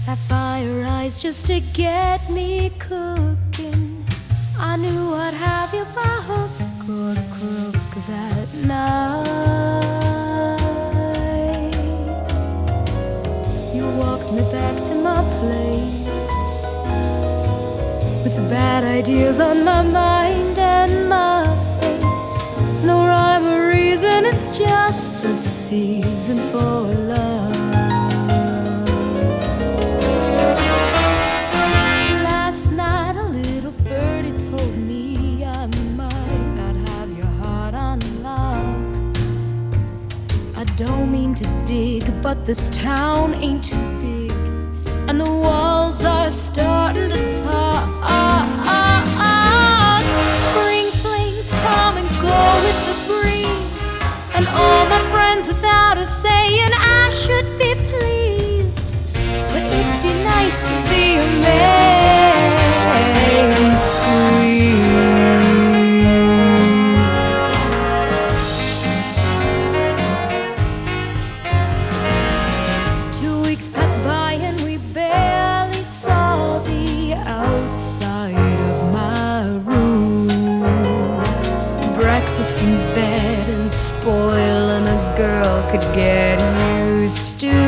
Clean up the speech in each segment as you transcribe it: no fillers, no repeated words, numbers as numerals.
Sapphire eyes just to get me cooking. I knew I'd have you by hook or crook that night. You walked me back to my place with bad ideas on my mind and my face. No rhyme or reason, it's just the season for love. Last night a little birdie told me I might not have your heart on lock. I don't mean to dig, but this town ain't too big, and the walls are starting to talk. Spring flings come and go with the breeze, and all my friends without a saying I should be pleased. But it'd be nice to be a man squeeze. 2 weeks passed by and we barely saw the outside of my room. Breakfast in bed and spoiling a girl could get used to.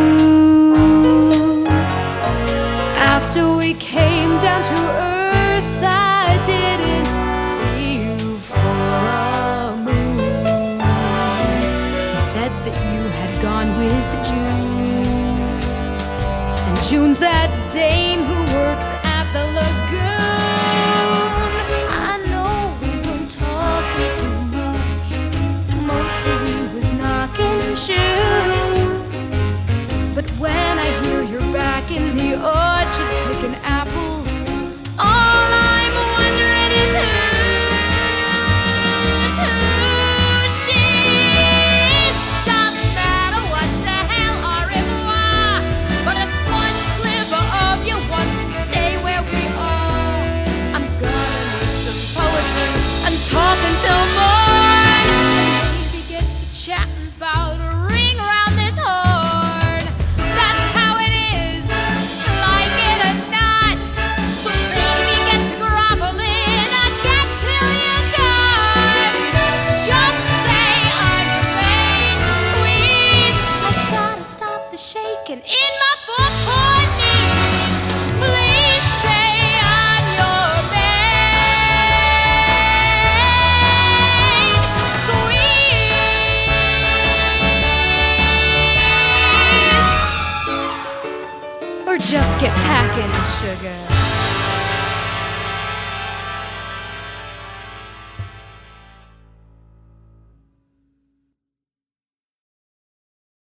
After we came down to earth, I didn't see you for a moon. He said that you had gone with June, and June's that dame who works at the lagoon. I know we weren't talking too much, most of you was knocking shoes. But when I hear you're back in the orchard picking apples, all I'm wondering is who's she? Doesn't matter what the hell or if why, but if one sliver of you wants to stay where we are, I'm gonna need some poetry and talk until morn. Maybe get to chatting about a ring around this horn. That's how it is, like it or not. So baby, get to groveling, I get till you're gone. Just say I'm your main squeeze. I gotta stop the shaking in my 4 knees. Please say I'm your main squeeze. Or just get packing, sugar.